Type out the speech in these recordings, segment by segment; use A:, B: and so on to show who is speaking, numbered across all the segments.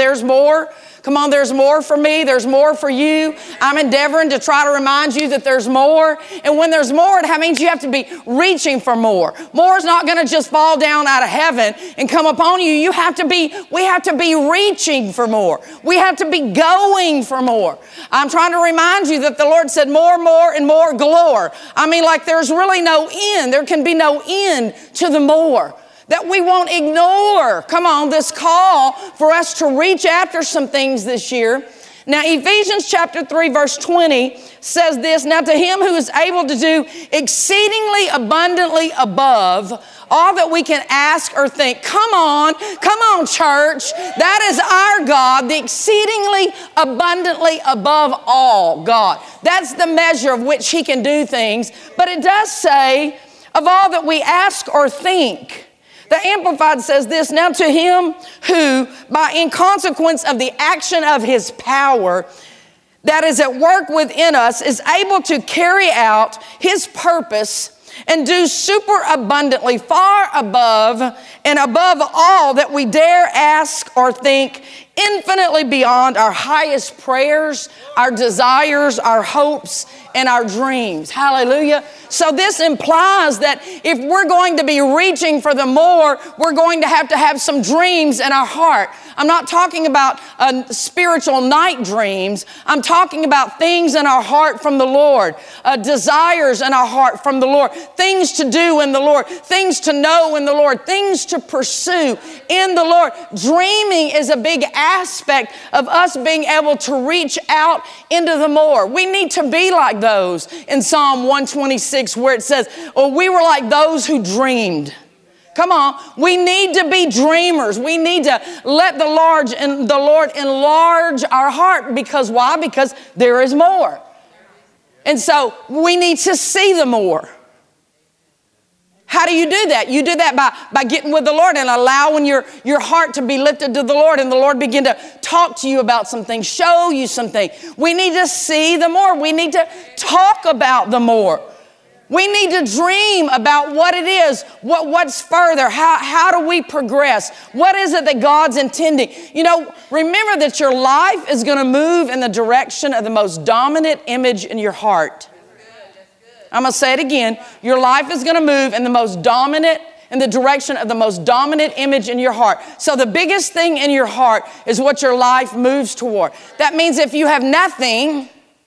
A: There's more. Come on, there's more for me. There's more for you. I'm endeavoring to try to remind you that there's more. And when there's more, it means you have to be reaching for more. More is not going to just fall down out of heaven and come upon you. We have to be reaching for more. We have to be going for more. I'm trying to remind you that the Lord said more, and more galore. I mean, like there's really no end. There can be no end to the more. That we won't ignore, come on, this call for us to reach after some things this year. Now, Ephesians chapter 3, verse 20 says this, now to him who is able to do exceedingly abundantly above all that we can ask or think. Come on, church. That is our God, the exceedingly abundantly above all God. That's the measure of which he can do things. But it does say, of all that we ask or think. The Amplified says this, now to him who, in consequence of the action of his power that is at work within us, is able to carry out his purpose and do super abundantly, far above and above all that we dare ask or think, infinitely beyond our highest prayers, our desires, our hopes, and our dreams. Hallelujah. So this implies that if we're going to be reaching for the more, we're going to have some dreams in our heart. I'm not talking about spiritual night dreams. I'm talking about things in our heart from the Lord, desires in our heart from the Lord, things to do in the Lord, things to know in the Lord, things to pursue in the Lord. Dreaming is a big aspect of us being able to reach out into the more. We need to be like those in Psalm 126 where it says, oh, we were like those who dreamed. Come on, we need to be dreamers. We need to let the Lord enlarge our heart. Because why? Because there is more. And so we need to see the more. How do you do that? You do that by getting with the Lord and allowing your heart to be lifted to the Lord, and the Lord begin to talk to you about some things, show you some things. We need to see the more. We need to talk about the more. We need to dream about what it is, what's further, how do we progress? What is it that God's intending? You know, remember that your life is going to move in the direction of the most dominant image in your heart. I'm going to say it again. Your life is going to move in the direction of the most dominant image in your heart. So the biggest thing in your heart is what your life moves toward. That means if you have nothing,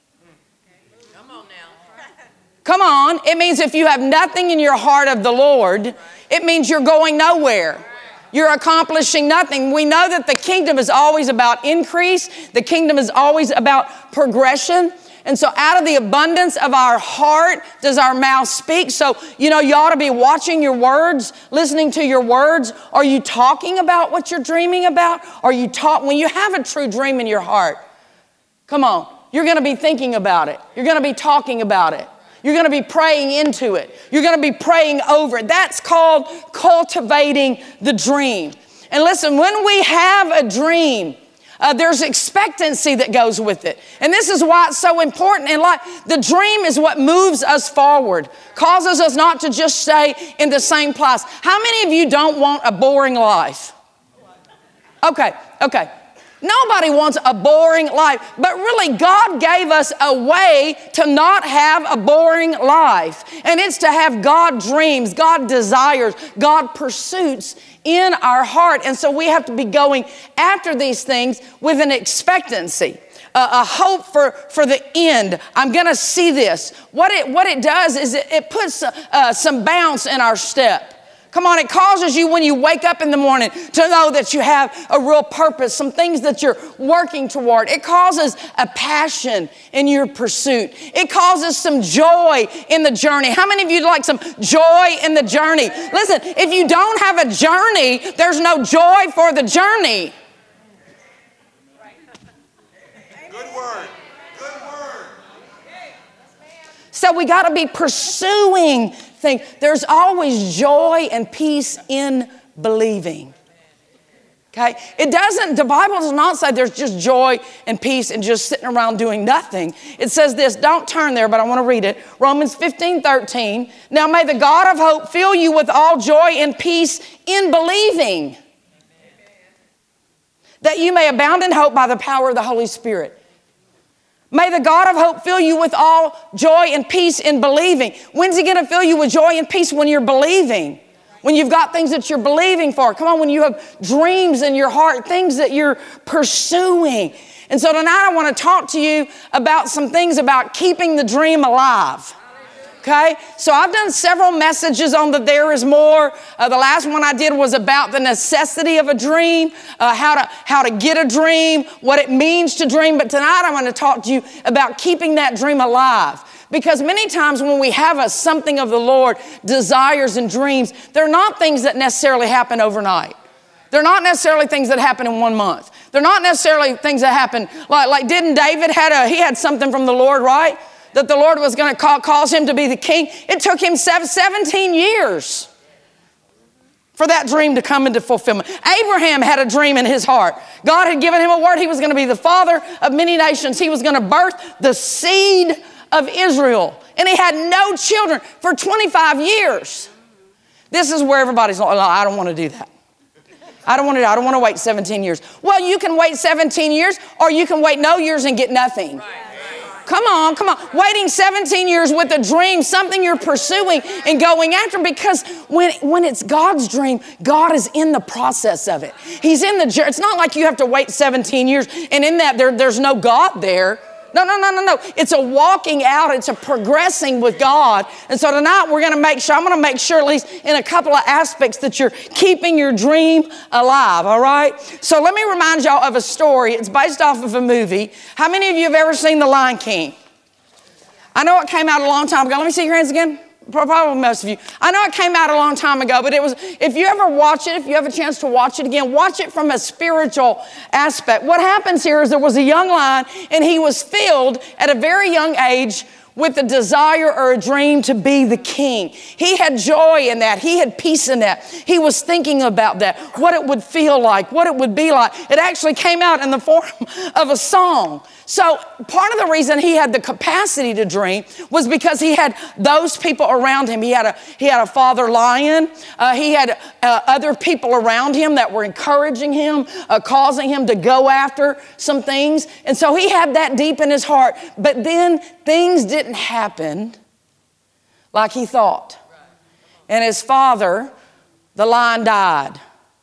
A: it means if you have nothing in your heart of the Lord, it means you're going nowhere. You're accomplishing nothing. We know that the kingdom is always about increase. The kingdom is always about progression. And so out of the abundance of our heart does our mouth speak. So, you ought to be watching your words, listening to your words. Are you talking about what you're dreaming about? When you have a true dream in your heart, come on, you're going to be thinking about it. You're going to be talking about it. You're going to be praying into it. You're going to be praying over it. That's called cultivating the dream. And listen, when we have a dream, there's expectancy that goes with it. And this is why it's so important in life. The dream is what moves us forward, causes us not to just stay in the same place. How many of you don't want a boring life? Okay. Nobody wants a boring life, but really God gave us a way to not have a boring life. And it's to have God dreams, God desires, God pursuits in our heart. And so we have to be going after these things with an expectancy, a hope for the end. I'm going to see this. What it does is it puts some bounce in our step. Come on, it causes you when you wake up in the morning to know that you have a real purpose, some things that you're working toward. It causes a passion in your pursuit. It causes some joy in the journey. How many of you like some joy in the journey? Listen, if you don't have a journey, there's no joy for the journey.
B: Good word. Good word.
A: So we got to be pursuing things. There's always joy and peace in believing. Okay? The Bible does not say there's just joy and peace and just sitting around doing nothing. It says this, don't turn there, but I want to read it. Romans 15:13. Now may the God of hope fill you with all joy and peace in believing. that you may abound in hope by the power of the Holy Spirit. May the God of hope fill you with all joy and peace in believing. When's He going to fill you with joy and peace? When you're believing. When you've got things that you're believing for. Come on, when you have dreams in your heart, things that you're pursuing. And so tonight I want to talk to you about some things about keeping the dream alive. Okay, so I've done several messages on the There Is More. The last one I did was about the necessity of a dream, how to get a dream, what it means to dream. But tonight I want to talk to you about keeping that dream alive. Because many times when we have something of the Lord, desires and dreams, they're not things that necessarily happen overnight. They're not necessarily things that happen in 1 month. They're not necessarily things that happen, like didn't David he had something from the Lord, right? That the Lord was going to cause him to be the king. It took him 17 years for that dream to come into fulfillment. Abraham had a dream in his heart. God had given him a word. He was going to be the father of many nations. He was going to birth the seed of Israel. And he had no children for 25 years. This is where everybody's like, I don't want to do that. I don't want to wait 17 years. Well, you can wait 17 years or you can wait no years and get nothing. Right. Come on. Waiting 17 years with a dream, something you're pursuing and going after, because when it's God's dream, God is in the process of it. He's in the journey. It's not like you have to wait 17 years and in that there's no God there. No. It's a walking out. It's a progressing with God. And so tonight I'm going to make sure at least in a couple of aspects that you're keeping your dream alive, all right? So let me remind y'all of a story. It's based off of a movie. How many of you have ever seen The Lion King? I know it came out a long time ago. Let me see your hands again. Probably most of you. I know it came out a long time ago, but if you ever watch it, if you have a chance to watch it again, watch it from a spiritual aspect. What happens here is there was a young lion, and he was filled at a very young age with a desire or a dream to be the king. He had joy in that. He had peace in that. He was thinking about that, what it would feel like, what it would be like. It actually came out in the form of a song. So part of the reason he had the capacity to dream was because he had those people around him. He had a father lion. He had other people around him that were encouraging him, causing him to go after some things. And so he had that deep in his heart. But then things didn't happen like he thought. And his father, the lion, died.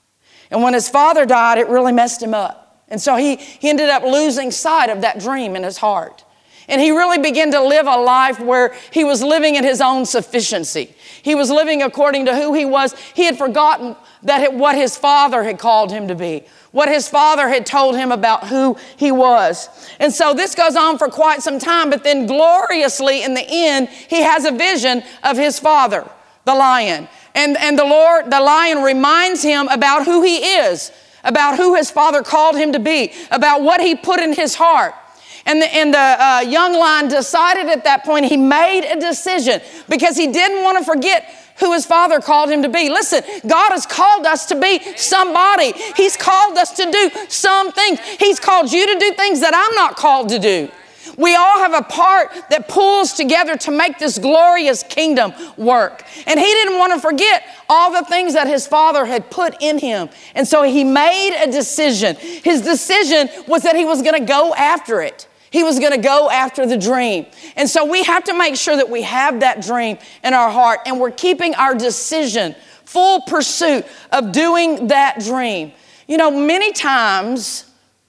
A: And when his father died, it really messed him up. And so he ended up losing sight of that dream in his heart. And he really began to live a life where he was living in his own sufficiency. He was living according to who he was. He had forgotten what his father had called him to be, what his father had told him about who he was. And so this goes on for quite some time, but then gloriously in the end, he has a vision of his father, the lion. And the lion reminds him about who he is, about who his father called him to be, about what he put in his heart. And the young lion decided at that point, he made a decision because he didn't want to forget who his father called him to be. Listen, God has called us to be somebody. He's called us to do some things. He's called you to do things that I'm not called to do. We all have a part that pulls together to make this glorious kingdom work. And he didn't want to forget all the things that his father had put in him. And so he made a decision. His decision was that he was going to go after it. He was going to go after the dream. And so we have to make sure that we have that dream in our heart and we're keeping our decision, full pursuit of doing that dream. You know, many times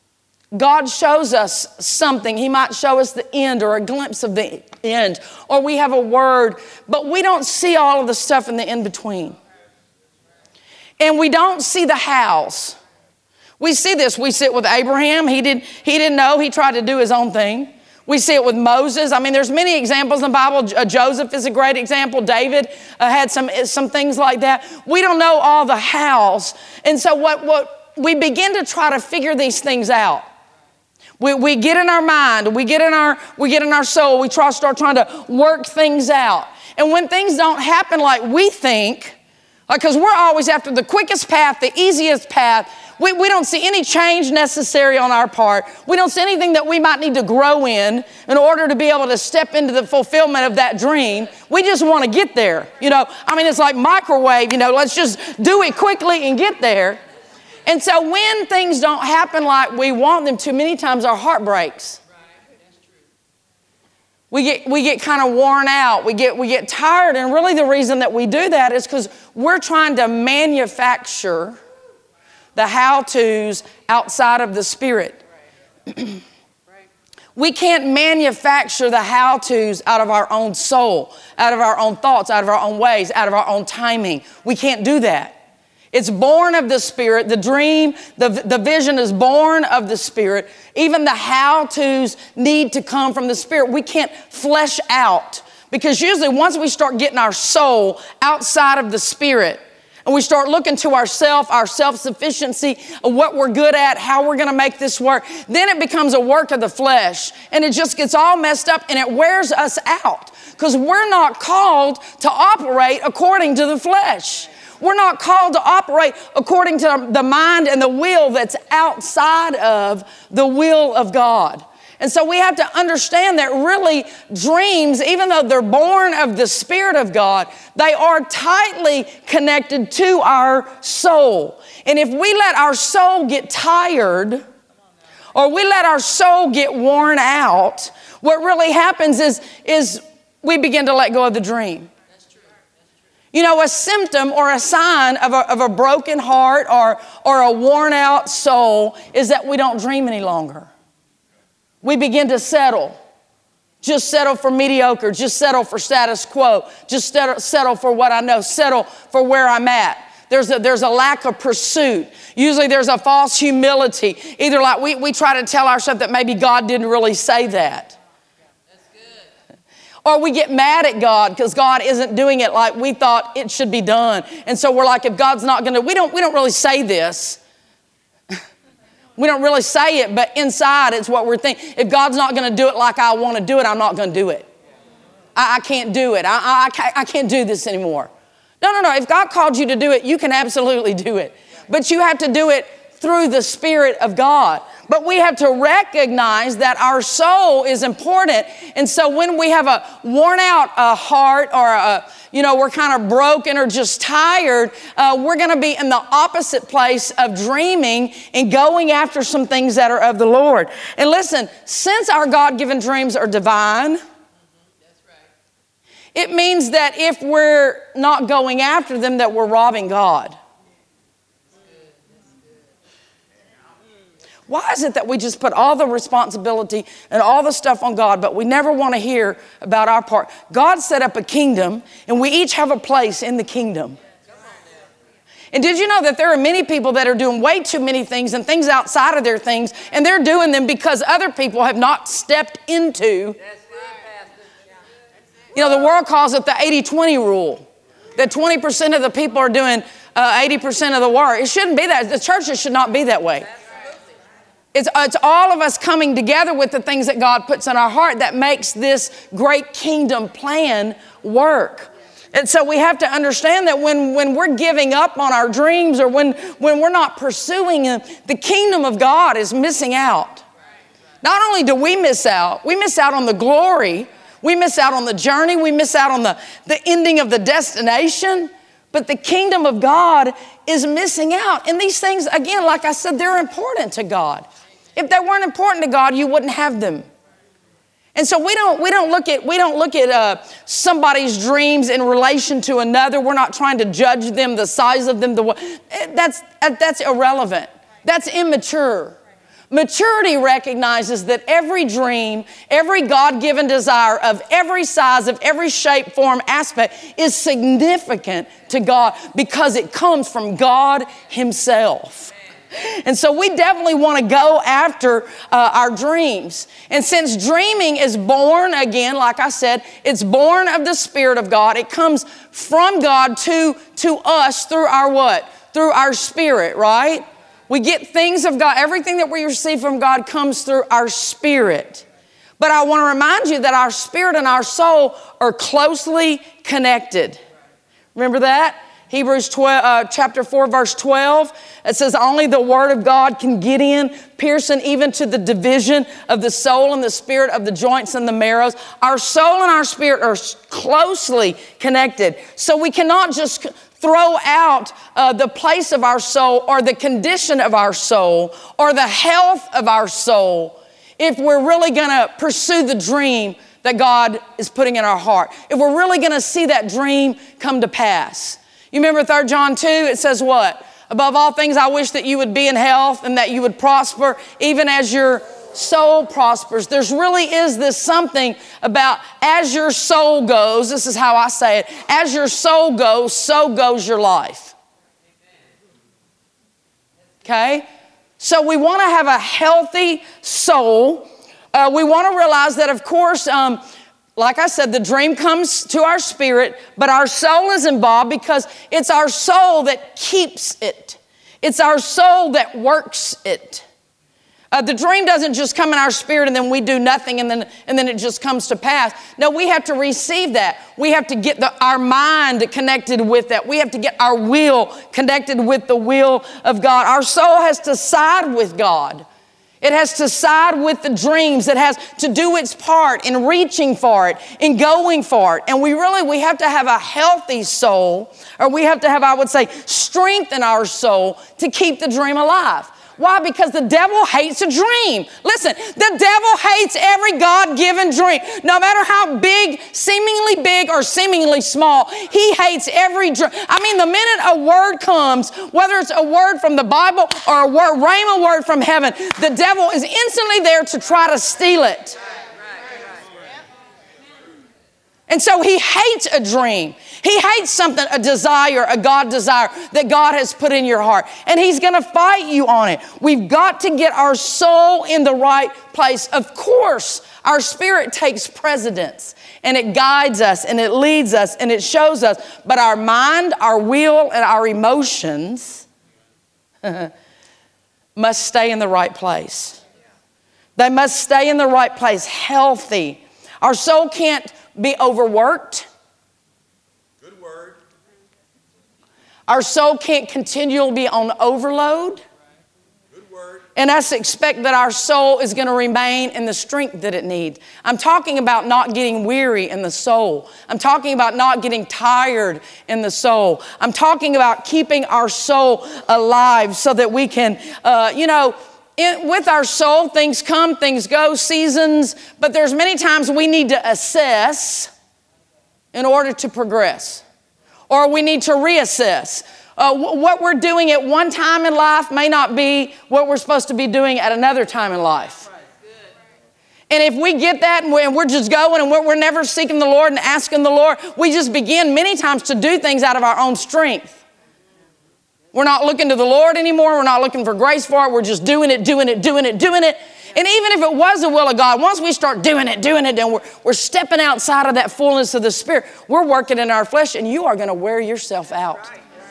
A: God shows us something. He might show us the end or a glimpse of the end, or we have a word, but we don't see all of the stuff in the in-between. And we don't see the hows. We see this. We see it with Abraham. He didn't know. He tried to do his own thing. We see it with Moses. I mean, there's many examples in the Bible. Joseph is a great example. David had some things like that. We don't know all the hows. And so what we begin to try to figure these things out. We get in our mind, we get in our soul, we start trying to work things out. And when things don't happen like we think, because we're always after the quickest path, the easiest path, we don't see any change necessary on our part. We don't see anything that we might need to grow in order to be able to step into the fulfillment of that dream. We just want to get there. You know, I mean, it's like microwave, let's just do it quickly and get there. And so when things don't happen like we want them to, many times our heart breaks. We get kind of worn out. We get tired. And really the reason that we do that is because we're trying to manufacture the how-tos outside of the Spirit. We can't manufacture the how-tos out of our own soul, out of our own thoughts, out of our own ways, out of our own timing. We can't do that. It's born of the Spirit. The dream, the vision is born of the Spirit. Even the how-tos need to come from the Spirit. We can't flesh out, because usually once we start getting our soul outside of the Spirit and we start looking to our self-sufficiency, what we're good at, how we're going to make this work, then it becomes a work of the flesh, and it just gets all messed up and it wears us out, because we're not called to operate according to the flesh. We're not called to operate according to the mind and the will that's outside of the will of God. And so we have to understand that really dreams, even though they're born of the Spirit of God, they are tightly connected to our soul. And if we let our soul get tired, or we let our soul get worn out, what really happens is we begin to let go of the dream. You know, a symptom or a sign of a broken heart or a worn out soul is that we don't dream any longer. We begin to settle. Just settle for mediocre. Just settle for status quo. Just settle for what I know. Settle for where I'm at. There's a lack of pursuit. Usually there's a false humility. Either like we try to tell ourselves that maybe God didn't really say that. Or we get mad at God because God isn't doing it like we thought it should be done. And so we're like, if God's not going to, we don't really say this. We don't really say it, but inside it's what we're thinking. If God's not going to do it like I want to do it, I'm not going to do it. I can't do it. I can't do this anymore. No. If God called you to do it, you can absolutely do it. But you have to do it through the Spirit of God. But we have to recognize that our soul is important. And so when we have a worn out heart, or we're kind of broken or just tired, we're going to be in the opposite place of dreaming and going after some things that are of the Lord. And listen, since our God-given dreams are divine, it means that if we're not going after them, that we're robbing God. Why is it that we just put all the responsibility and all the stuff on God, but we never want to hear about our part? God set up a kingdom, and we each have a place in the kingdom. And did you know that there are many people that are doing way too many things and things outside of their things, and they're doing them because other people have not stepped into. You know, the world calls it the 80-20 rule, that 20% of the people are doing 80% of the work. It shouldn't be that. The churches should not be that way. It's all of us coming together with the things that God puts in our heart that makes this great kingdom plan work. And so we have to understand that when we're giving up on our dreams, or when we're not pursuing them, the kingdom of God is missing out. Not only do we miss out on the glory, we miss out on the journey, we miss out on the ending of the destination, but the kingdom of God is missing out. And these things, again, like I said, they're important to God. If they weren't important to God, you wouldn't have them. And so we don't look at somebody's dreams in relation to another. We're not trying to judge them, the size of them. That's irrelevant. That's immature. Maturity recognizes that every dream, every God-given desire of every size, of every shape, form, aspect is significant to God because it comes from God Himself. And so we definitely want to go after our dreams. And since dreaming is born, again, like I said, it's born of the Spirit of God. It comes from God to us through our what? Through our spirit, right? We get things of God. Everything that we receive from God comes through our spirit. But I want to remind you that our spirit and our soul are closely connected. Remember that? Hebrews chapter 4, verse 12. It says, only the word of God can get in, piercing even to the division of the soul and the spirit, of the joints and the marrows. Our soul and our spirit are closely connected. So we cannot just throw out the place of our soul or the condition of our soul or the health of our soul if we're really going to pursue the dream that God is putting in our heart, if we're really going to see that dream come to pass. You remember 3 John 2, it says what? Above all things, I wish that you would be in health and that you would prosper even as your soul prospers. There's really is this something about as your soul goes, this is how I say it, as your soul goes, so goes your life. Okay? So we want to have a healthy soul. We want to realize that, of course, like I said, the dream comes to our spirit, but our soul is involved because it's our soul that keeps it. It's our soul that works it. The dream doesn't just come in our spirit and then we do nothing and then it just comes to pass. No, we have to receive that. We have to get our mind connected with that. We have to get our will connected with the will of God. Our soul has to side with God. It has to side with the dreams. It has to do its part in reaching for it, in going for it. And we have to have a healthy soul, or we have to have, I would say, strength in our soul to keep the dream alive. Why? Because the devil hates a dream. Listen, the devil hates every God-given dream. No matter how big, seemingly big or seemingly small, he hates every dream. I mean, the minute a word comes, whether it's a word from the Bible or a rhema word from heaven, the devil is instantly there to try to steal it. And so he hates a dream. He hates something, a desire, a God desire that God has put in your heart. And he's going to fight you on it. We've got to get our soul in the right place. Of course, our spirit takes precedence and it guides us and it leads us and it shows us. But our mind, our will, and our emotions must stay in the right place. They must stay in the right place, healthy. Our soul can't be overworked.
B: Good word.
A: Our soul can't continually be on overload.
B: Good word.
A: And us expect that our soul is going to remain in the strength that it needs. I'm talking about not getting weary in the soul. I'm talking about not getting tired in the soul. I'm talking about keeping our soul alive so that we can, with our soul, things come, things go, seasons, but there's many times we need to assess in order to progress, or we need to reassess. What we're doing at one time in life may not be what we're supposed to be doing at another time in life. And if we get that and we're just going and we're never seeking the Lord and asking the Lord, we just begin many times to do things out of our own strength. We're not looking to the Lord anymore. We're not looking for grace for it. We're just doing it. And even if it was the will of God, once we start doing it, and we're stepping outside of that fullness of the Spirit, we're working in our flesh, and you are going to wear yourself out.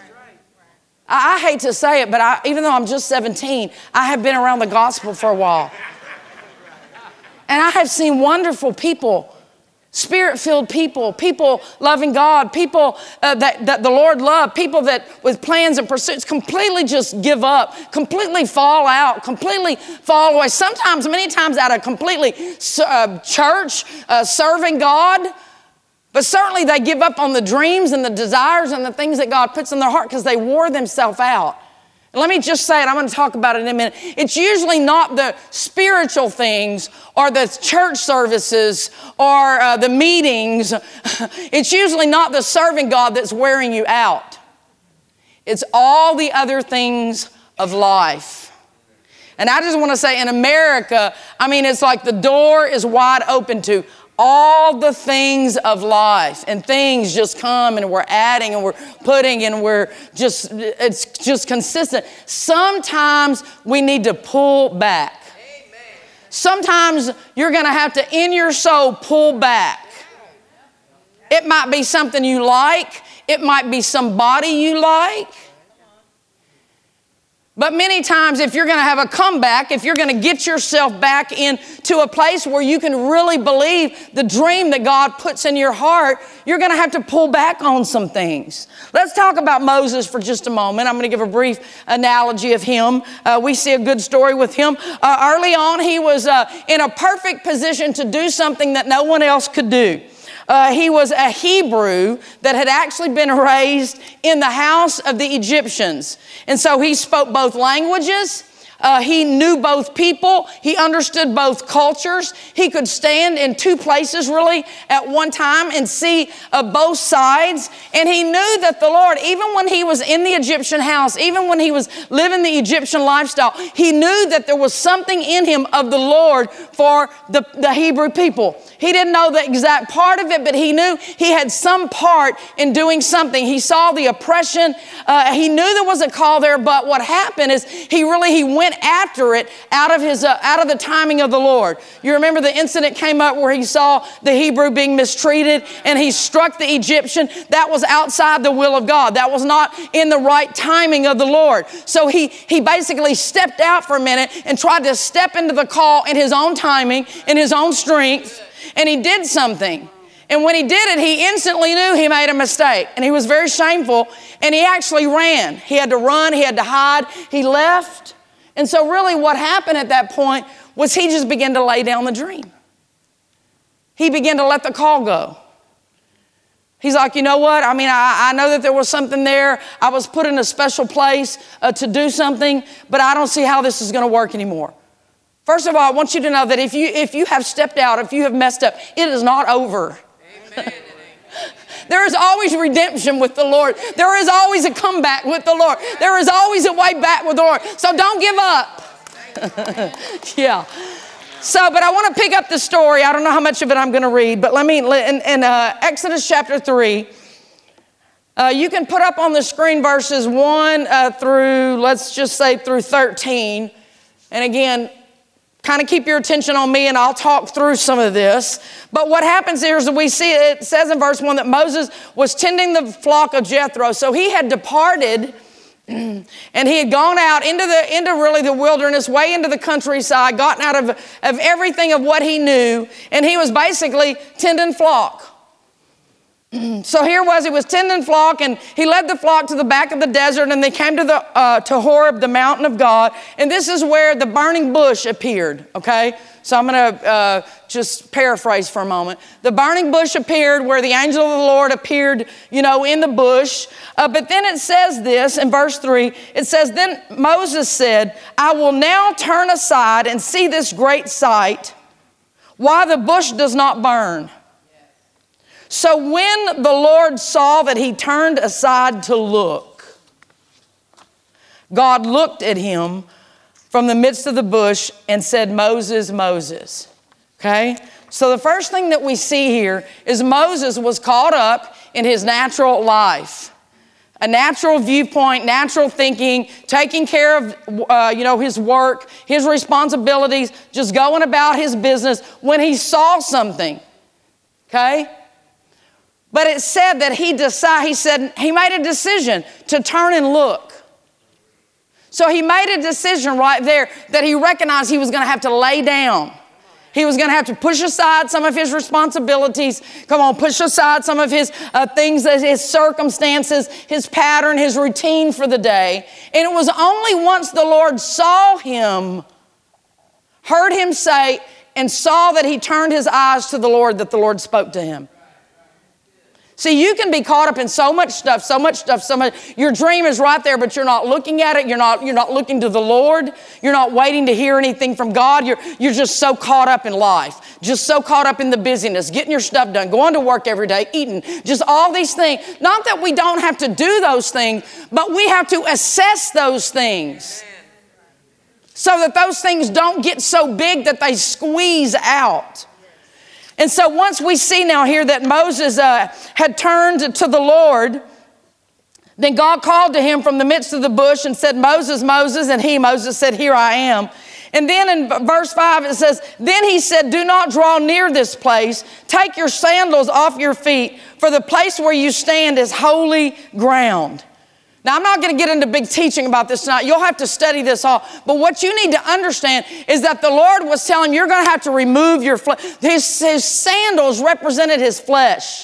A: I hate to say it, but even though I'm just 17, I have been around the gospel for a while. And I have seen wonderful people, Spirit-filled people, people loving God, people that the Lord loved, people that with plans and pursuits completely just give up, completely fall out, completely fall away. Sometimes, many times out of completely church, serving God. But certainly they give up on the dreams and the desires and the things that God puts in their heart because they wore themselves out. And let me just say it, I'm going to talk about it in a minute. It's usually not the spiritual things or the church services or the meetings. It's usually not the serving God that's wearing you out. It's all the other things of life. And I just want to say in America, it's like the door is wide open to all the things of life, and things just come and we're adding and we're putting and it's just consistent. Sometimes we need to pull back. Amen. Sometimes you're going to have to, in your soul, pull back. It might be something you like. It might be somebody you like. But many times if you're going to have a comeback, if you're going to get yourself back into a place where you can really believe the dream that God puts in your heart, you're going to have to pull back on some things. Let's talk about Moses for just a moment. I'm going to give a brief analogy of him. We see a good story with him. Early on, he was in a perfect position to do something that no one else could do. He was a Hebrew that had actually been raised in the house of the Egyptians. And so he spoke both languages. He knew both people. He understood both cultures. He could stand in two places really at one time and see both sides. And he knew that the Lord, even when he was in the Egyptian house, even when he was living the Egyptian lifestyle, he knew that there was something in him of the Lord for the Hebrew people. He didn't know the exact part of it, but he knew he had some part in doing something. He saw the oppression. He knew there was a call there, but what happened is he went after it out of the timing of the Lord. You remember the incident came up where he saw the Hebrew being mistreated and he struck the Egyptian. That was outside the will of God. That was not in the right timing of the Lord. So he basically stepped out for a minute and tried to step into the call in his own timing, in his own strength, and he did something. And when he did it, he instantly knew he made a mistake. And he was very shameful, and he actually ran. He had to run, he had to hide, he left. And so really what happened at that point was he just began to lay down the dream. He began to let the call go. He's like, you know what? I mean, I know that there was something there. I was put in a special place to do something, but I don't see how this is going to work anymore. First of all, I want you to know that if you have stepped out, if you have messed up, it is not over. Amen. There is always redemption with the Lord. There is always a comeback with the Lord. There is always a way back with the Lord. So don't give up. Yeah. So, but I want to pick up the story. I don't know how much of it I'm going to read, but in Exodus chapter 3, you can put up on the screen verses 1 through, let's just say through 13. And again, kind of keep your attention on me and I'll talk through some of this. But what happens here is that we see, it says in verse 1 that Moses was tending the flock of Jethro. So he had departed and he had gone out into really the wilderness, way into the countryside, gotten out of everything of what he knew. And he was basically tending flock. So here he was tending flock, and he led the flock to the back of the desert, and they came to Horeb, the mountain of God, and this is where the burning bush appeared, okay? So I'm going to just paraphrase for a moment. The burning bush appeared where the angel of the Lord appeared, in the bush. But then it says this in verse 3, it says, then Moses said, I will now turn aside and see this great sight, why the bush does not burn. So when the Lord saw that he turned aside to look, God looked at him from the midst of the bush and said, Moses, Moses. Okay? So the first thing that we see here is Moses was caught up in his natural life. A natural viewpoint, natural thinking, taking care of, his work, his responsibilities, just going about his business when he saw something. Okay? But it said that he made a decision to turn and look. So he made a decision right there that he recognized he was going to have to lay down. He was going to have to push aside some of his responsibilities. Push aside some of his things, his circumstances, his pattern, his routine for the day. And it was only once the Lord saw him, heard him say, and saw that he turned his eyes to the Lord that the Lord spoke to him. See, you can be caught up in so much stuff. Your dream is right there, but you're not looking at it. You're not looking to the Lord. You're not waiting to hear anything from God. You're just so caught up in life, just so caught up in the busyness, getting your stuff done, going to work every day, eating, just all these things. Not that we don't have to do those things, but we have to assess those things so that those things don't get so big that they squeeze out. And so once we see now here that Moses had turned to the Lord, then God called to him from the midst of the bush and said, Moses, Moses, and Moses said, here I am. And then in verse 5 it says, then he said, do not draw near this place. Take your sandals off your feet, for the place where you stand is holy ground. Now, I'm not going to get into big teaching about this tonight. You'll have to study this all. But what you need to understand is that the Lord was telling him, you're going to have to remove your flesh. His sandals represented his flesh.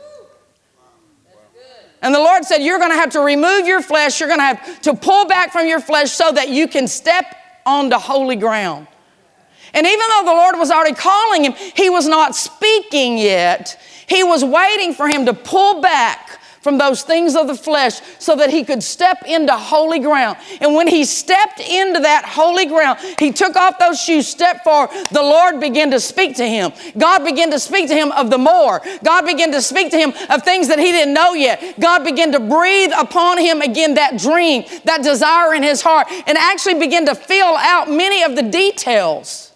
A: And the Lord said, you're going to have to remove your flesh. You're going to have to pull back from your flesh so that you can step onto holy ground. And even though the Lord was already calling him, he was not speaking yet. He was waiting for him to pull back from those things of the flesh so that he could step into holy ground. And when he stepped into that holy ground, he took off those shoes, stepped forward. The Lord began to speak to him. God began to speak to him of the more. God began to speak to him of things that he didn't know yet. God began to breathe upon him again that dream, that desire in his heart, and actually began to fill out many of the details.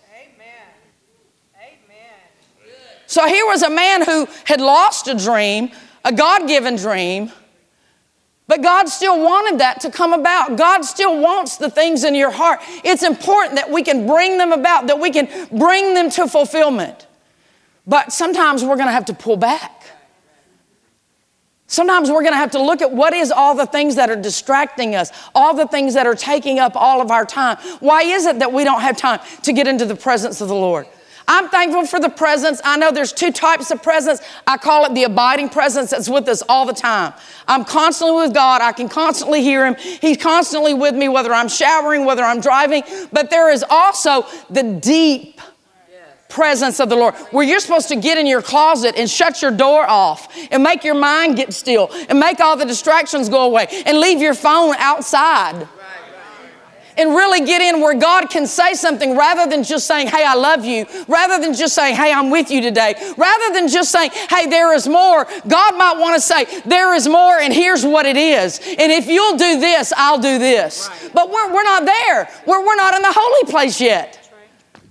A: So here was a man who had lost a dream, a God-given dream, but God still wanted that to come about. God still wants the things in your heart. It's important that we can bring them about, that we can bring them to fulfillment. But sometimes we're going to have to pull back. Sometimes we're going to have to look at what is all the things that are distracting us, all the things that are taking up all of our time. Why is it that we don't have time to get into the presence of the Lord? I'm thankful for the presence. I know there's two types of presence. I call it the abiding presence that's with us all the time. I'm constantly with God. I can constantly hear him. He's constantly with me, whether I'm showering, whether I'm driving. But there is also the deep presence of the Lord, where you're supposed to get in your closet and shut your door off and make your mind get still and make all the distractions go away and leave your phone outside. And really get in where God can say something rather than just saying, hey, I love you. Rather than just saying, hey, I'm with you today. Rather than just saying, hey, there is more. God might want to say, there is more and here's what it is. And if you'll do this, I'll do this. Right. But we're not there. We're not in the holy place yet.
C: That's right.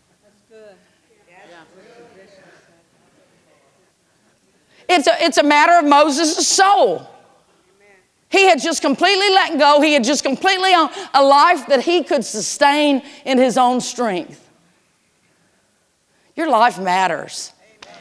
C: That's good.
A: It's a matter of Moses' soul. He had just completely let go. He had just completely on a life that he could sustain in his own strength. Your life matters.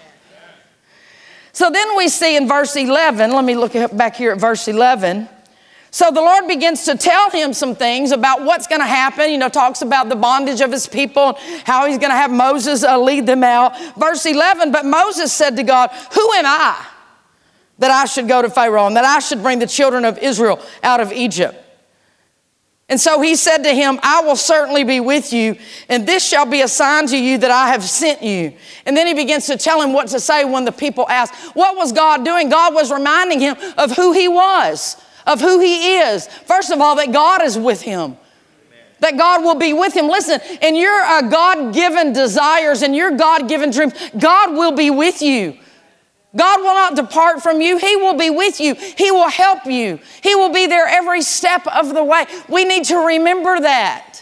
A: So then we see in verse 11, let me look back here at verse 11. So the Lord begins to tell him some things about what's going to happen. Talks about the bondage of his people, how he's going to have Moses lead them out. Verse 11, but Moses said to God, who am I that I should go to Pharaoh and that I should bring the children of Israel out of Egypt? And so he said to him, I will certainly be with you, and this shall be a sign to you that I have sent you. And then he begins to tell him what to say when the people ask, what was God doing? God was reminding him of who he was, of who he is. First of all, that God is with him. That God will be with him. Listen, in your God-given desires and your God-given dreams, God will be with you. God will not depart from you. He will be with you. He will help you. He will be there every step of the way. We need to remember that.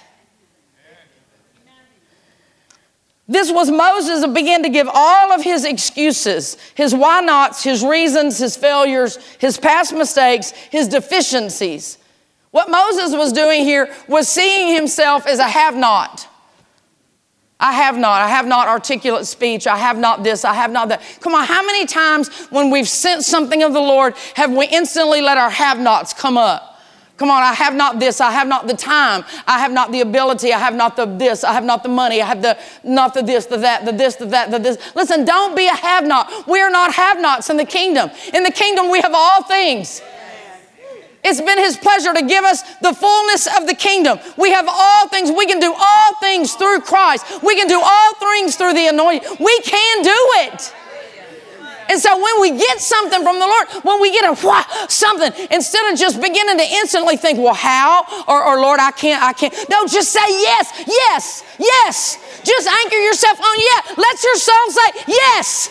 A: This was Moses who began to give all of his excuses, his why nots, his reasons, his failures, his past mistakes, his deficiencies. What Moses was doing here was seeing himself as a have-not. I have not articulate speech. I have not this, I have not that. Come on, how many times when we've sensed something of the Lord have we instantly let our have-nots come up? Come on, I have not this, I have not the time, I have not the ability, I have not the this, I have not the money, I have not the this, the that, the this, the that, the this. Listen, don't be a have-not. We are not have-nots in the kingdom. In the kingdom we have all things. It's been his pleasure to give us the fullness of the kingdom. We have all things. We can do all things through Christ. We can do all things through the anointing. We can do it. And so when we get something from the Lord, when we get something, instead of just beginning to instantly think, well, how? Or Lord, I can't. No, just say yes, yes, yes. Just anchor yourself on yes. Let your soul say yes.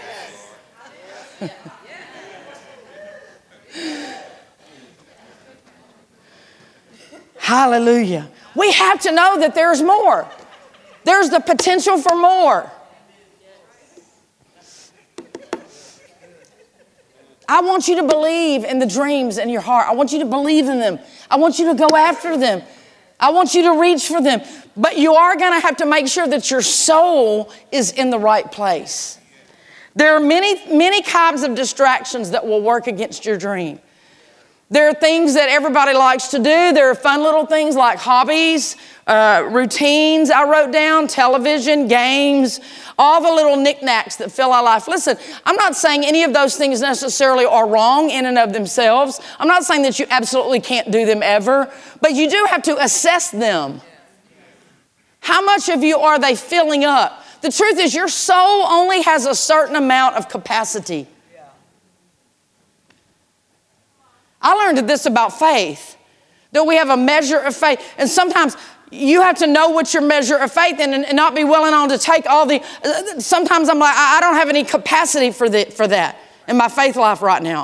A: Hallelujah. We have to know that there's more. There's the potential for more. I want you to believe in the dreams in your heart. I want you to believe in them. I want you to go after them. I want you to reach for them. But you are going to have to make sure that your soul is in the right place. There are many kinds of distractions that will work against your dream. There are things that everybody likes to do. There are fun little things like hobbies, routines I wrote down, television, games, all the little knickknacks that fill our life. Listen, I'm not saying any of those things necessarily are wrong in and of themselves. I'm not saying that you absolutely can't do them ever, but you do have to assess them. How much of you are they filling up? The truth is your soul only has a certain amount of capacity. I learned this about faith, that we have a measure of faith. And sometimes you have to know what your measure of faith is and not be willing on to take all the... Sometimes I'm like, I don't have any capacity for that in my faith life right now.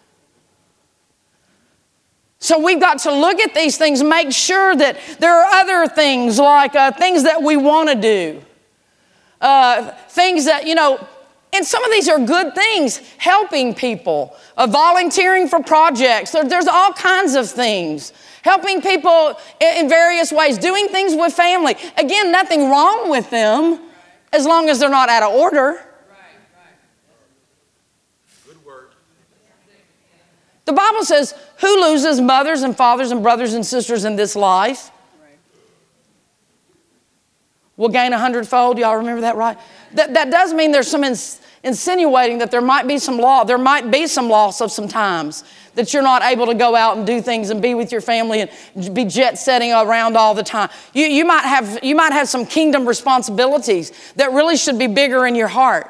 A: So we've got to look at these things, make sure that there are other things like things that we want to do. Things that, and some of these are good things, helping people, volunteering for projects. There's all kinds of things. Helping people in various ways, doing things with family. Again, nothing wrong with them as long as they're not out of order.
B: Good word.
A: The Bible says, who loses mothers and fathers and brothers and sisters in this life will gain 100-fold. Y'all remember that, right? That does mean there's some insinuating that there might be some law. There might be some loss of some times that you're not able to go out and do things and be with your family and be jet setting around all the time. You might have some kingdom responsibilities that really should be bigger in your heart.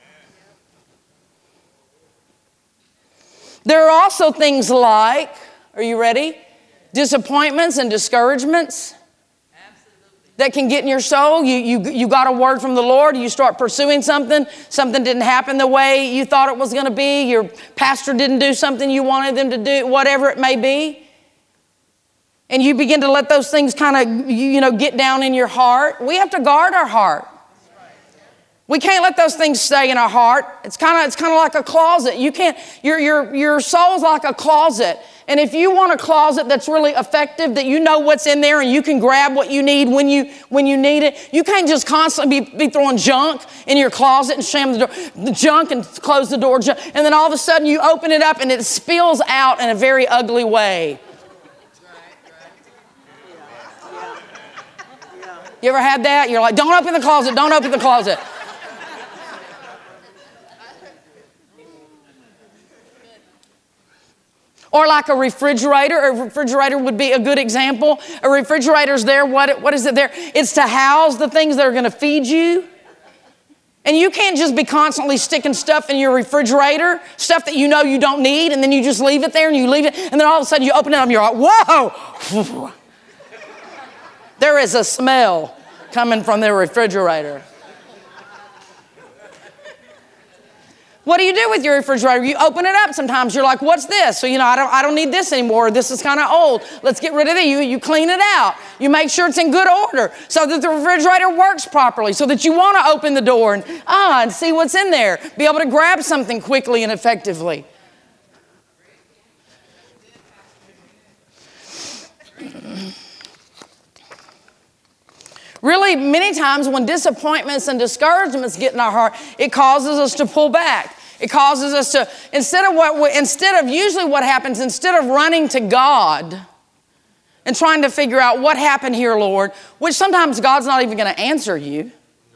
A: There are also things like, are you ready? Disappointments and discouragements that can get in your soul. You got a word from the Lord. You start pursuing something. Something didn't happen the way you thought it was going to be. Your pastor didn't do something you wanted them to do, whatever it may be. And you begin to let those things kind of, get down in your heart. We have to guard our heart. We can't let those things stay in our heart. It's kind of like a closet. You can't. Your soul's like a closet. And if you want a closet that's really effective, that you know what's in there and you can grab what you need when you need it, you can't just constantly be throwing junk in your closet and slam the junk and close the door, and then all of a sudden you open it up and it spills out in a very ugly way. You ever had that? You're like, don't open the closet, don't open the closet. Or like a refrigerator. A refrigerator would be a good example. A refrigerator's there. What is it there? It's to house the things that are going to feed you. And you can't just be constantly sticking stuff in your refrigerator, stuff that you know you don't need, and then you just leave it there and you leave it, and then all of a sudden you open it up and you're like, whoa! There is a smell coming from the refrigerator. What do you do with your refrigerator? You open it up sometimes. You're like, what's this? So, I don't need this anymore. This is kind of old. Let's get rid of it. You clean it out. You make sure it's in good order so that the refrigerator works properly, so that you want to open the door and see what's in there. Be able to grab something quickly and effectively. Really, many times when disappointments and discouragements get in our heart, it causes us to pull back. It causes us to, instead of running to God and trying to figure out what happened here, Lord, which sometimes God's not even going to answer you.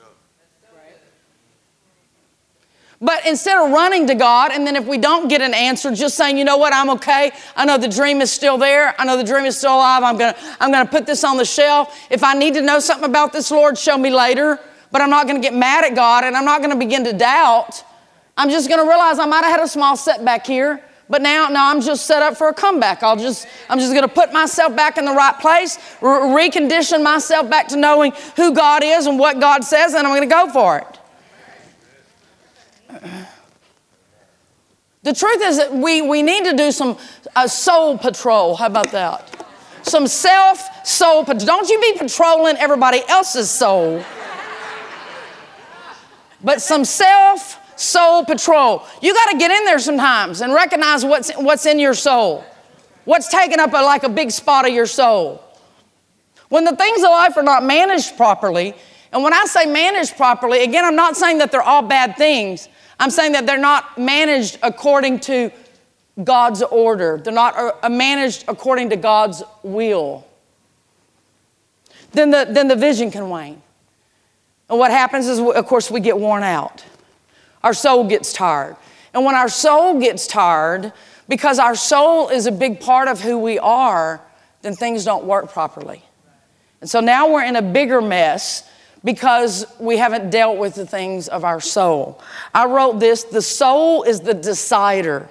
A: But instead of running to God, and then if we don't get an answer, just saying, you know what, I'm okay. I know the dream is still there. I know the dream is still alive. I'm gonna put this on the shelf. If I need to know something about this, Lord, show me later. But I'm not going to get mad at God, and I'm not going to begin to doubt. I'm just going to realize I might have had a small setback here, but now I'm just set up for a comeback. I'm just going to put myself back in the right place, recondition myself back to knowing who God is and what God says, and I'm going to go for it. The truth is that we need to do some soul patrol. How about that? Some soul patrol. Don't you be patrolling everybody else's soul, but some soul patrol. You got to get in there sometimes and recognize what's in your soul, what's taking up like a big spot of your soul. When the things of life are not managed properly, and when I say managed properly, again, I'm not saying that they're all bad things. I'm saying that they're not managed according to God's order. They're not managed according to God's will. Then the vision can wane. And what happens is, of course, we get worn out. Our soul gets tired. And when our soul gets tired, because our soul is a big part of who we are, then things don't work properly. And so now we're in a bigger mess because we haven't dealt with the things of our soul. I wrote this: the soul is the decider.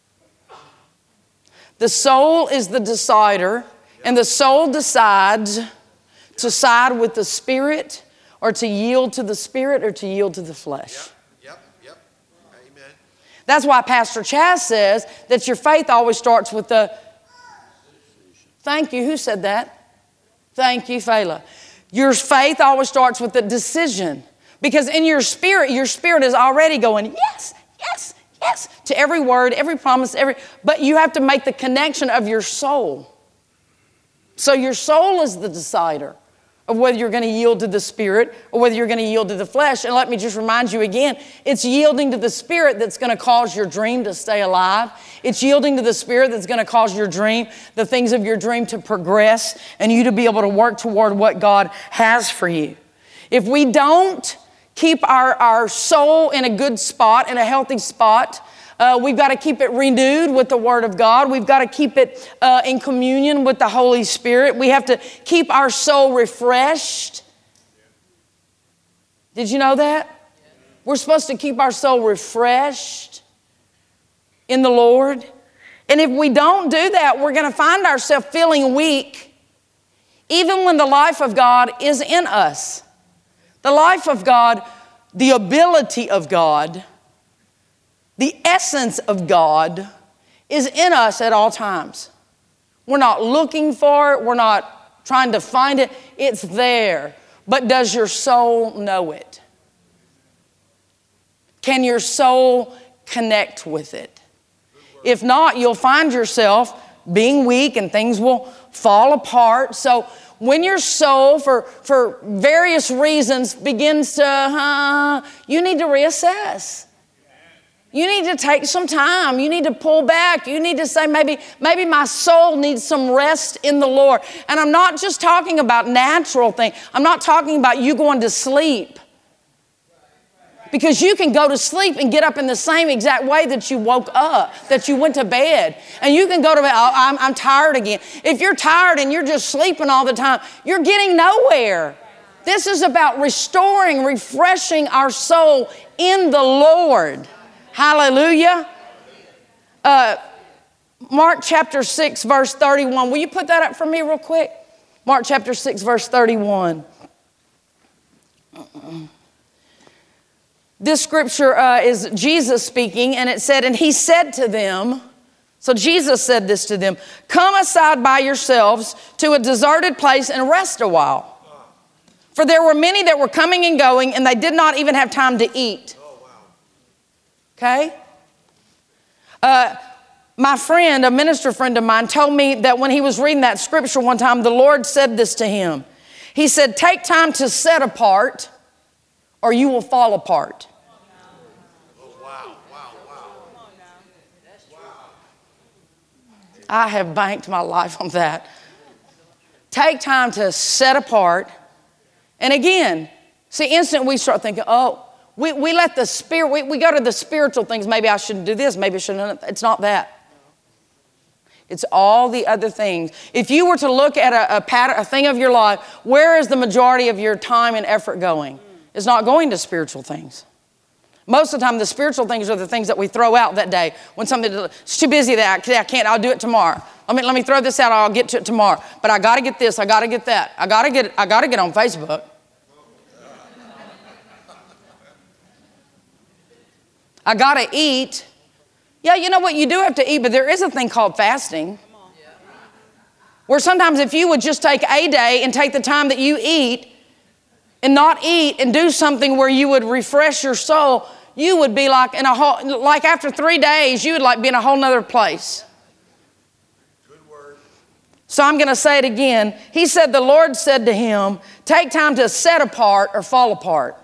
A: The soul is the decider, and the soul decides to side with the Spirit, or to yield to the Spirit, or to yield to the flesh.
B: Yep. Amen.
A: That's why Pastor Chaz says that your faith always starts with the... Thank you. Who said that? Thank you, Fela. Your faith always starts with the decision. Because in your spirit is already going, yes, yes, yes, to every word, every promise, but you have to make the connection of your soul. So your soul is the decider of whether you're going to yield to the Spirit or whether you're going to yield to the flesh. And let me just remind you again, it's yielding to the Spirit that's going to cause your dream to stay alive. It's yielding to the Spirit that's going to cause your dream, the things of your dream to progress and you to be able to work toward what God has for you. If we don't keep our soul in a good spot, in a healthy spot, we've got to keep it renewed with the Word of God. We've got to keep it in communion with the Holy Spirit. We have to keep our soul refreshed. Did you know that? We're supposed to keep our soul refreshed in the Lord. And if we don't do that, we're going to find ourselves feeling weak, even when the life of God is in us. The life of God, the ability of God, the essence of God is in us at all times. We're not looking for it. We're not trying to find it. It's there. But does your soul know it? Can your soul connect with it? If not, you'll find yourself being weak and things will fall apart. So when your soul, for various reasons, begins to, you need to reassess. You need to take some time. You need to pull back. You need to say, maybe my soul needs some rest in the Lord. And I'm not just talking about natural things. I'm not talking about you going to sleep. Because you can go to sleep and get up in the same exact way that you woke up, that you went to bed. And you can go to bed, I'm tired again. If you're tired and you're just sleeping all the time, you're getting nowhere. This is about restoring, refreshing our soul in the Lord. Hallelujah. Mark chapter 6, verse 31. Will you put that up for me real quick? Mark chapter 6, verse 31. This scripture is Jesus speaking, and it said, and he said to them, so Jesus said this to them, come aside by yourselves to a deserted place and rest a while. For there were many that were coming and going, and they did not even have time to eat. Okay? My friend, a minister friend of mine, told me that when he was reading that scripture one time, the Lord said this to him. He said, take time to set apart or you will fall apart.
B: Wow.
A: I have banked my life on that. Take time to set apart. And again, see, instantly we start thinking, we let the spirit, we go to the spiritual things. Maybe I shouldn't do this. Maybe I shouldn't. It's not that. It's all the other things. If you were to look at a pattern, a thing of your life, where is the majority of your time and effort going? It's not going to spiritual things. Most of the time, the spiritual things are the things that we throw out that day. When it's too busy that I can't, I'll do it tomorrow. Let me throw this out, I'll get to it tomorrow. But I got to get this, I got to get that. I got to get on Facebook. I got to eat. Yeah, you know what? You do have to eat, but there is a thing called fasting. Where sometimes if you would just take a day and take the time that you eat and not eat and do something where you would refresh your soul, you would be like like after 3 days, you would be in a whole nother place.
B: Good word.
A: So I'm going to say it again. He said, the Lord said to him, take time to set apart or fall apart.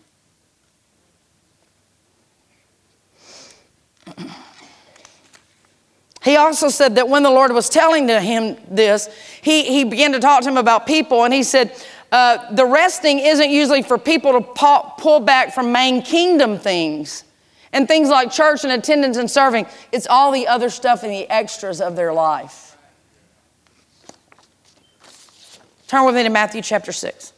A: He also said that when the Lord was telling to him this, he began to talk to him about people, and he said, the resting isn't usually for people to pull back from main kingdom things and things like church and attendance and serving. It's all the other stuff and the extras of their life. Turn with me to Matthew chapter 6.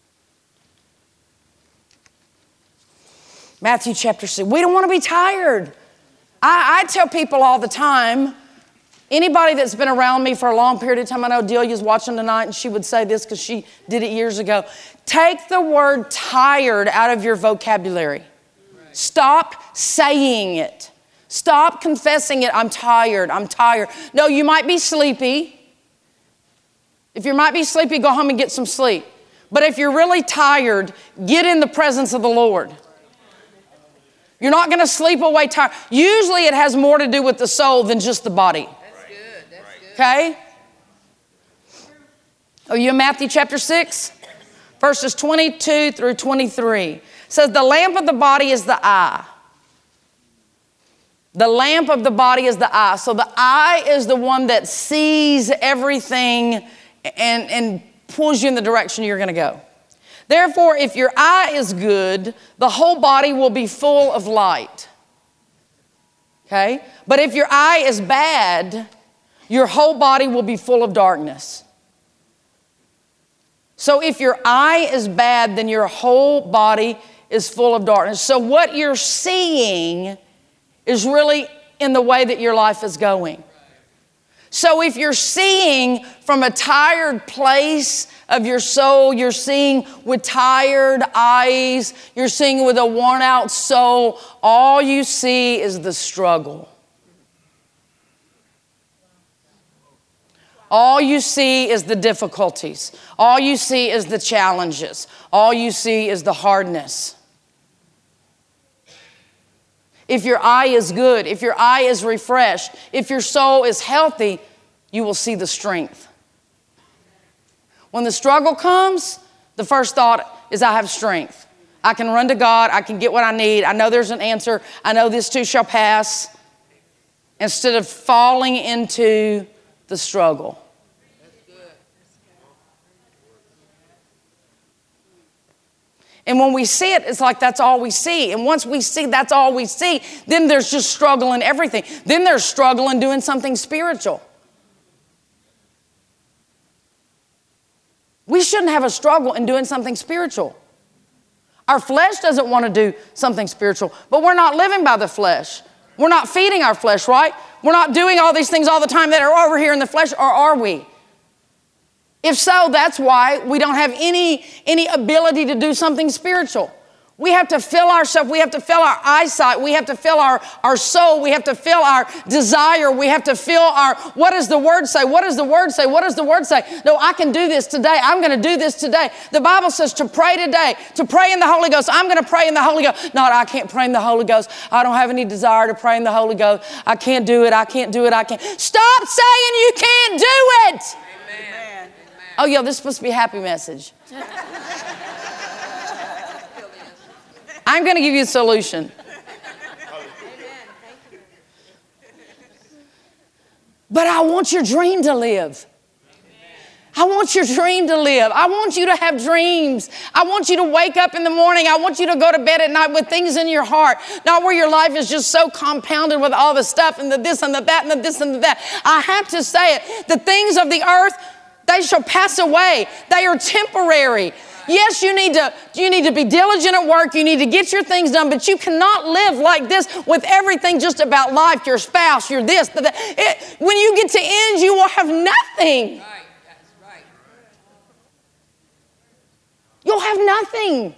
A: Matthew chapter 6. We don't want to be tired. I tell people all the time, anybody that's been around me for a long period of time, I know Delia's watching tonight and she would say this because she did it years ago. Take the word tired out of your vocabulary. Stop saying it. Stop confessing it. I'm tired. I'm tired. No, you might be sleepy. If you might be sleepy, go home and get some sleep. But if you're really tired, get in the presence of the Lord. You're not going to sleep away tired. Usually it has more to do with the soul than just the body.
C: That's good. That's good.
A: Okay? Are you in Matthew chapter 6? Verses 22 through 23. It says, the lamp of the body is the eye. The lamp of the body is the eye. So the eye is the one that sees everything and pulls you in the direction you're going to go. Therefore, if your eye is good, the whole body will be full of light. Okay? But if your eye is bad, your whole body will be full of darkness. So if your eye is bad, then your whole body is full of darkness. So what you're seeing is really in the way that your life is going. So if you're seeing from a tired place of your soul, you're seeing with tired eyes, you're seeing with a worn out soul, all you see is the struggle. All you see is the difficulties. All you see is the challenges. All you see is the hardness. If your eye is good, if your eye is refreshed, if your soul is healthy, you will see the strength. When the struggle comes, the first thought is, I have strength. I can run to God. I can get what I need. I know there's an answer. I know this too shall pass. Instead of falling into the struggle. And when we see it, it's like that's all we see. And once we see that's all we see, then there's just struggle in everything. Then there's struggle in doing something spiritual. We shouldn't have a struggle in doing something spiritual. Our flesh doesn't want to do something spiritual, but we're not living by the flesh. We're not feeding our flesh, right? We're not doing all these things all the time that are over here in the flesh, or are we? If so, that's why we don't have any ability to do something spiritual. We have to fill ourselves. We have to fill our eyesight. We have to fill our soul. We have to fill our desire. We have to fill our, what does the word say? What does the word say? What does the word say? No, I can do this today. I'm going to do this today. The Bible says to pray today, to pray in the Holy Ghost. I'm going to pray in the Holy Ghost. No, I can't pray in the Holy Ghost. I don't have any desire to pray in the Holy Ghost. I can't do it. I can't do it. I can't. Stop saying you can't do it.
C: Amen.
A: Oh, yeah, this is supposed to be a happy message. I'm going to give you a solution. But I want your dream to live. I want your dream to live. I want you to have dreams. I want you to wake up in the morning. I want you to go to bed at night with things in your heart, not where your life is just so compounded with all the stuff and the this and the that and the this and the that. I have to say it. The things of the earth, they shall pass away. They are temporary. Yes, you need to be diligent at work. You need to get your things done, but you cannot live like this with everything just about life, your spouse, your this, that. When you get to end, you will have nothing.
C: Right, that's right.
A: You'll have nothing.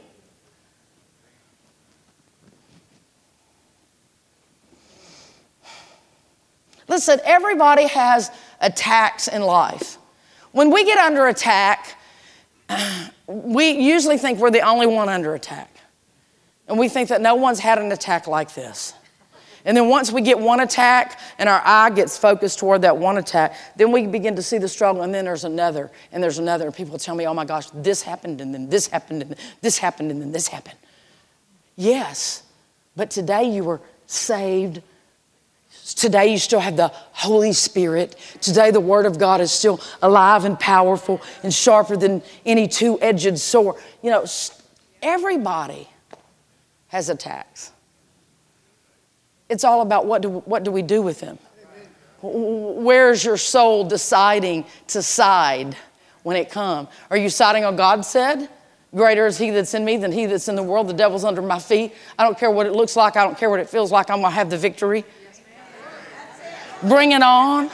A: Listen, everybody has attacks in life. When we get under attack, we usually think we're the only one under attack. And we think that no one's had an attack like this. And then once we get one attack and our eye gets focused toward that one attack, then we begin to see the struggle, and then there's another, and there's another. And people tell me, oh my gosh, this happened, and then this happened, and this happened, and then this happened. Yes, but today you were saved. Today you still have the Holy Spirit. Today the Word of God is still alive and powerful and sharper than any two-edged sword. You know, everybody has attacks. It's all about what do we do with them? Where's your soul deciding to side? when it comes. Are you siding on God said? Greater is he that's in me than he that's in the world. The devil's under my feet. I don't care what it looks like. I don't care what it feels like. I'm going to have the victory. Bring it on.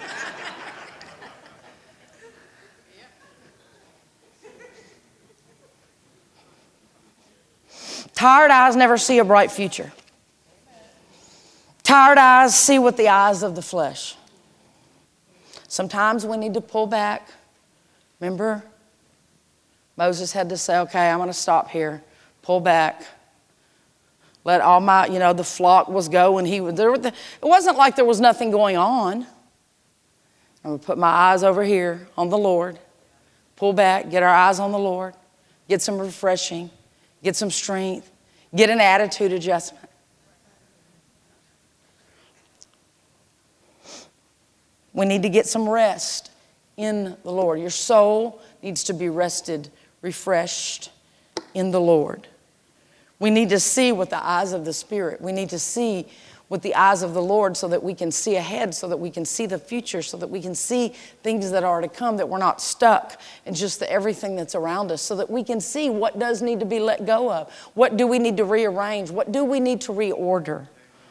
A: Tired eyes never see a bright future. Tired eyes see with the eyes of the flesh. Sometimes we need to pull back. Remember, Moses had to say, okay, I'm going to stop here. Pull back. Let all my, the flock was go and it wasn't like there was nothing going on. I'm going to put my eyes over here on the Lord. Pull back, get our eyes on the Lord. Get some refreshing. Get some strength. Get an attitude adjustment. We need to get some rest in the Lord. Your soul needs to be rested, refreshed in the Lord. We need to see with the eyes of the Spirit. We need to see with the eyes of the Lord so that we can see ahead, so that we can see the future, so that we can see things that are to come, that we're not stuck in just everything that's around us, so that we can see what does need to be let go of. What do we need to rearrange? What do we need to reorder?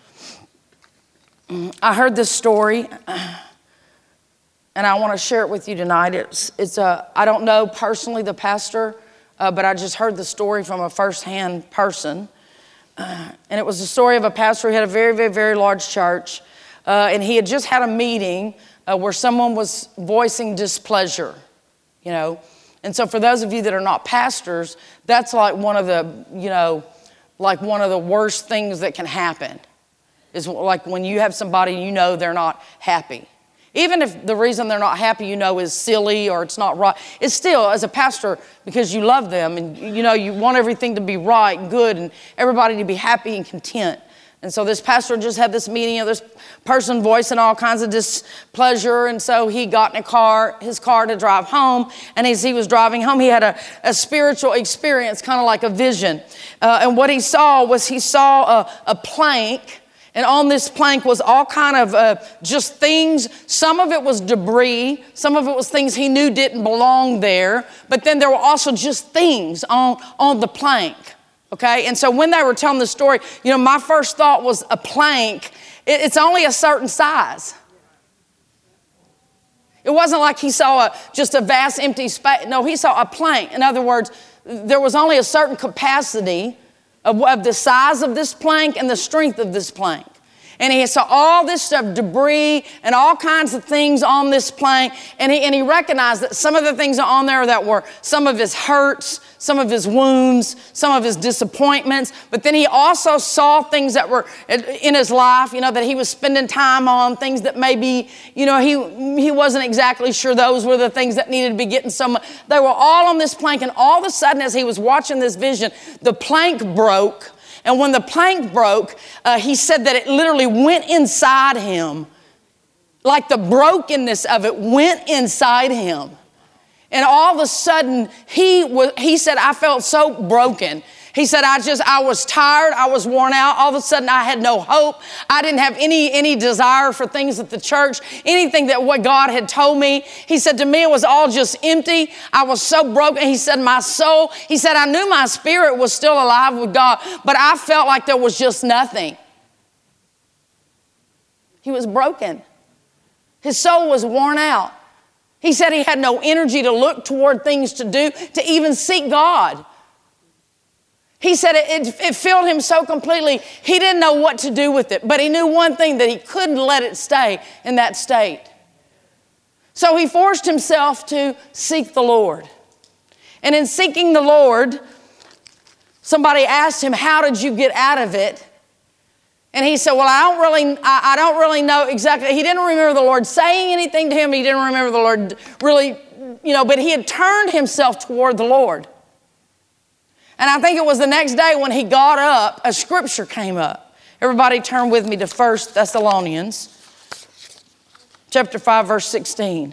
A: I heard this story, and I want to share it with you tonight. I don't know personally the pastor, but I just heard the story from a first-hand person. And it was the story of a pastor who had a very, very, very large church. And he had just had a meeting where someone was voicing displeasure, And so for those of you that are not pastors, that's like one of the worst things that can happen. Is like when you have somebody they're not happy. Even if the reason they're not happy, is silly or it's not right, it's still, as a pastor, because you love them and, you want everything to be right and good and everybody to be happy and content. And so this pastor just had this meeting of this person voicing all kinds of displeasure. And so he got in his car to drive home. And as he was driving home, he had a spiritual experience, kind of like a vision. And what he saw was a plank. And on this plank was all kind of just things. Some of it was debris. Some of it was things he knew didn't belong there. But then there were also just things on the plank. Okay? And so when they were telling the story, my first thought was a plank. It's only a certain size. It wasn't like he saw just a vast empty space. No, he saw a plank. In other words, there was only a certain capacity of the size of this plank and the strength of this plank. And he saw all this stuff, debris and all kinds of things on this plank. And he recognized that some of the things on there that were some of his hurts, some of his wounds, some of his disappointments. But then he also saw things that were in his life, that he was spending time on, things that maybe, he wasn't exactly sure those were the things that needed to be getting some. They were all on this plank. And all of a sudden, as he was watching this vision, the plank broke. And when the plank broke, he said that it literally went inside him. Like the brokenness of it went inside him. And all of a sudden, he said, I felt so broken. He said, I was tired. I was worn out. All of a sudden, I had no hope. I didn't have any desire for things at the church, anything that what God had told me. He said, to me, it was all just empty. I was so broken. He said, my soul, he said, I knew my spirit was still alive with God, but I felt like there was just nothing. He was broken. His soul was worn out. He said he had no energy to look toward things to do, to even seek God. He said it filled him so completely, he didn't know what to do with it. But he knew one thing, that he couldn't let it stay in that state. So he forced himself to seek the Lord. And in seeking the Lord, somebody asked him, how did you get out of it? And he said, well, I don't really know exactly. He didn't remember the Lord saying anything to him. He didn't remember the Lord really, but he had turned himself toward the Lord. And I think it was the next day when he got up, a scripture came up. Everybody turn with me to 1 Thessalonians, chapter 5, verse 16.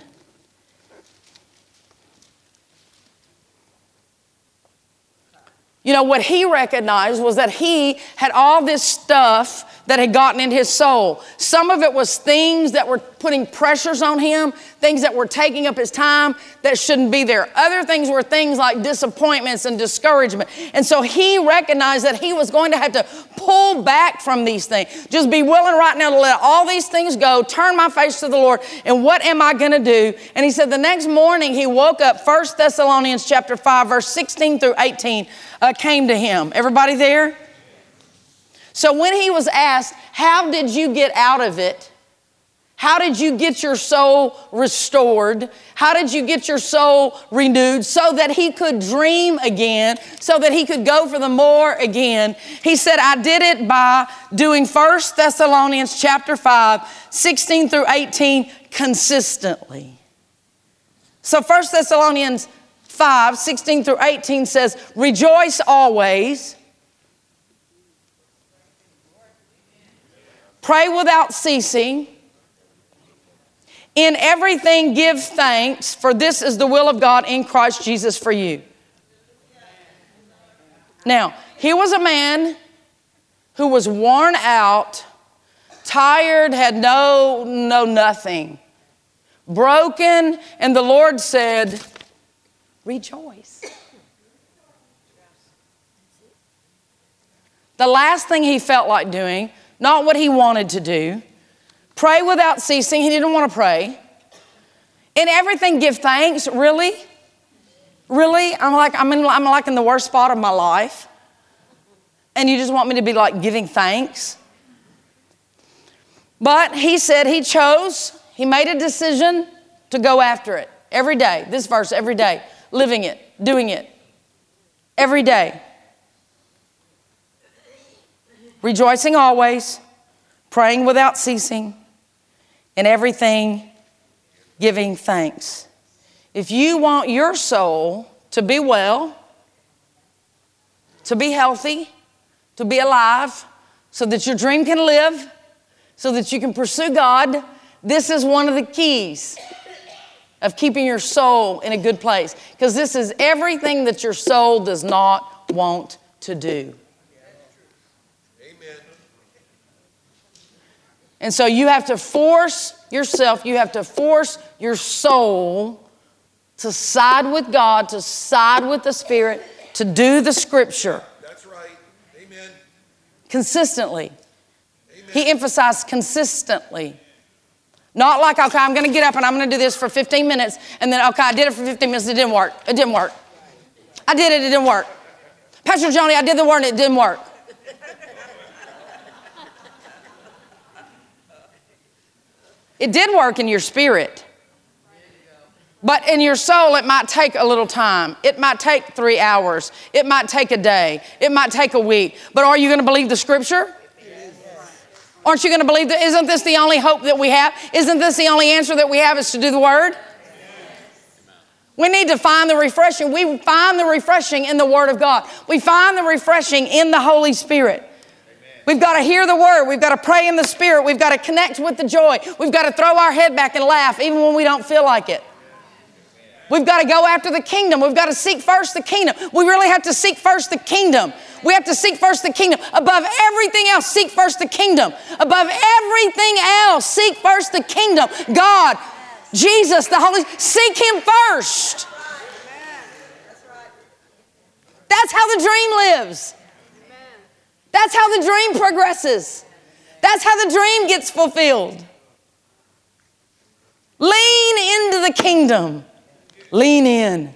A: You know, what he recognized was that he had all this stuff that had gotten in his soul. Some of it was things that were putting pressures on him, things that were taking up his time that shouldn't be there. Other things were things like disappointments and discouragement. And so he recognized that he was going to have to pull back from these things. Just be willing right now to let all these things go, turn my face to the Lord, and what am I going to do? And he said the next morning he woke up, 1 Thessalonians chapter 5, verse 16 through 18 came to him. Everybody there? So when he was asked, how did you get out of it? How did you get your soul restored? How did you get your soul renewed so that he could dream again, so that he could go for the more again? He said, I did it by doing 1 Thessalonians chapter 5, 16 through 18 consistently. So 1 Thessalonians 5, 16 through 18 says, rejoice always. Pray without ceasing. In everything give thanks, for this is the will of God in Christ Jesus for you. Now, here was a man who was worn out, tired, had no nothing, broken, and the Lord said, rejoice. The last thing he felt like doing, not what he wanted to do. Pray without ceasing. He didn't want to pray. In everything, give thanks. Really? Really? I'm like in the worst spot of my life. And you just want me to be like giving thanks? But he said he made a decision to go after it. Every day. This verse, every day. Living it. Doing it. Every day. Rejoicing always, praying without ceasing, in everything giving thanks. If you want your soul to be well, to be healthy, to be alive, so that your dream can live, so that you can pursue God, this is one of the keys of keeping your soul in a good place. Because this is everything that your soul does not want to do. And so you have to force yourself, you have to force your soul to side with God, to side with the Spirit, to do the Scripture.
B: That's right. Amen.
A: Consistently.
B: Amen.
A: He emphasized consistently. Not like, okay, I'm going to get up and I'm going to do this for 15 minutes, and then, okay, I did it for 15 minutes, it didn't work. It didn't work. I did it, it didn't work. Pastor Johnny, I did the word and it didn't work. It did work in your spirit. But in your soul, it might take a little time. It might take 3 hours. It might take a day. It might take a week. But are you going to believe the Scripture? Yes. Aren't you going to believe that? Isn't this the only hope that we have? Isn't this the only answer that we have is to do the Word? Yes. We need to find the refreshing. We find the refreshing in the Word of God. We find the refreshing in the Holy Spirit. We've got to hear the Word. We've got to pray in the Spirit. We've got to connect with the joy. We've got to throw our head back and laugh even when we don't feel like it. We've got to go after the kingdom. We've got to seek first the kingdom. We really have to seek first the kingdom. We have to seek first the kingdom. Above everything else, seek first the kingdom. Above everything else, seek first the kingdom. God, Jesus, the Holy Spirit, seek Him first. That's how the dream lives. That's how the dream progresses. That's how the dream gets fulfilled. Lean into the kingdom. Lean in.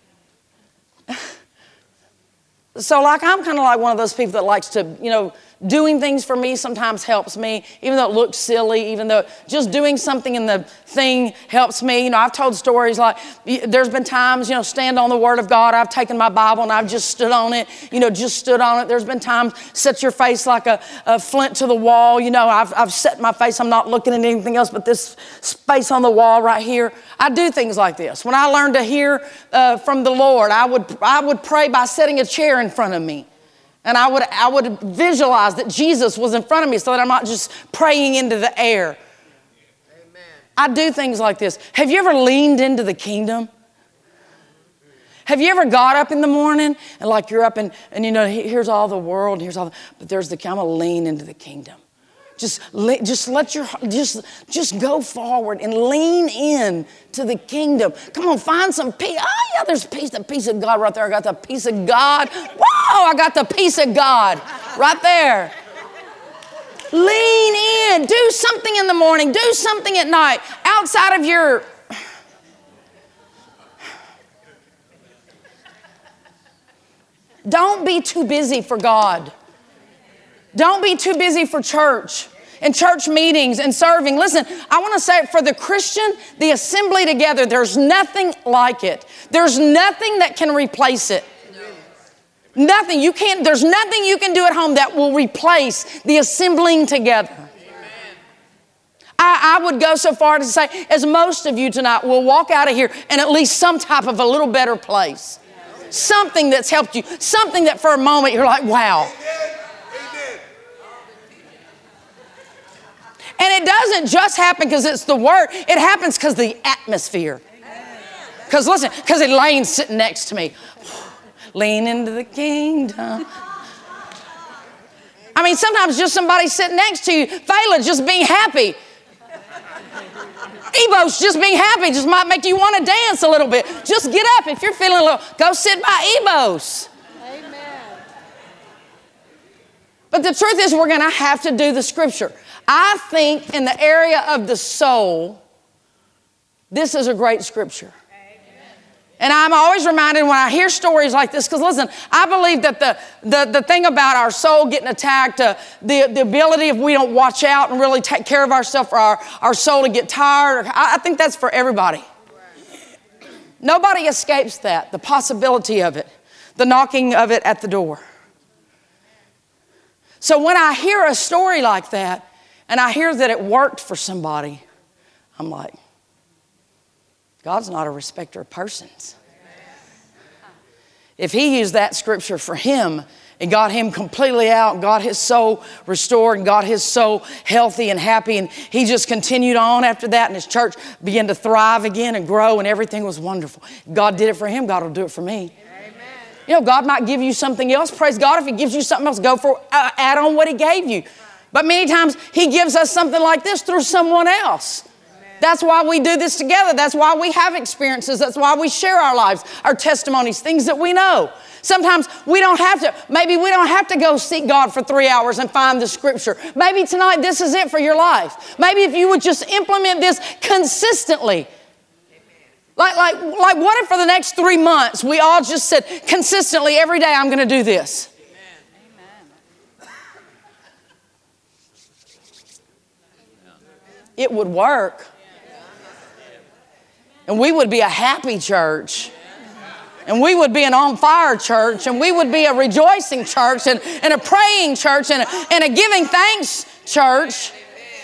A: So I'm kind of like one of those people that likes to, doing things for me sometimes helps me, even though it looks silly, even though just doing something in the thing helps me. I've told stories like there's been times, stand on the Word of God. I've taken my Bible and I've just stood on it, just stood on it. There's been times set your face like a flint to the wall. I've set my face. I'm not looking at anything else but this space on the wall right here. I do things like this. When I learned to hear from the Lord, I would pray by setting a chair in front of me. And I would visualize that Jesus was in front of me so that I'm not just praying into the air. Amen. I do things like this. Have you ever leaned into the kingdom? Have you ever got up in the morning and like you're up and you know, here's all the world, here's all, but there's the, I'm gonna lean into the kingdom. Just let your, just go forward and lean in to the kingdom. Come on, find some peace. Oh yeah, there's peace, the peace of God right there. I got the peace of God. Whoa, I got the peace of God right there. Lean in, do something in the morning, do something at night, outside of your, don't be too busy for God. Don't be too busy for church and church meetings and serving. Listen, I want to say for the Christian, the assembly together, there's nothing like it. There's nothing that can replace it. Nothing. There's nothing you can do at home that will replace the assembling together. I would go so far to say, as most of you tonight will walk out of here in at least some type of a little better place. Something that's helped you. Something that for a moment you're like, wow. And it doesn't just happen because it's the word. It happens because the atmosphere. Because listen, because Elaine's sitting next to me. Lean into the kingdom. I mean, sometimes just somebody sitting next to you. Fela just being happy. Ebos just being happy just might make you want to dance a little bit. Just get up if you're feeling a little. Go sit by Ebos.
C: Amen.
A: But the truth is we're going to have to do the scripture. I think in the area of the soul, this is a great scripture. And I'm always reminded when I hear stories like this, because listen, I believe that the thing about our soul getting attacked, the ability if we don't watch out and really take care of ourselves for our soul to get tired, I think that's for everybody. Nobody escapes that, the possibility of it, the knocking of it at the door. So when I hear a story like that, and I hear that it worked for somebody, I'm like, God's not a respecter of persons. If he used that scripture for him and got him completely out and got his soul restored and got his soul healthy and happy, and he just continued on after that, and his church began to thrive again and grow, and everything was wonderful. God did it for him, God will do it for me. Amen. You know, God might give you something else. Praise God. If he gives you something else, go for add on what he gave you. But many times he gives us something like this through someone else. That's why we do this together. That's why we have experiences. That's why we share our lives, our testimonies, things that we know. Sometimes maybe we don't have to go seek God for 3 hours and find the scripture. Maybe tonight this is it for your life. Maybe if you would just implement this consistently. Like what if for the next 3 months we all just said consistently every day I'm going to do this. It would work. And we would be a happy church. And we would be an on fire church. And we would be a rejoicing church and a praying church and a giving thanks church.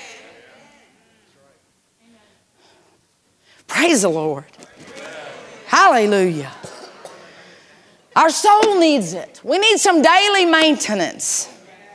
A: Praise the Lord. Hallelujah. Our soul needs it. We need some daily maintenance.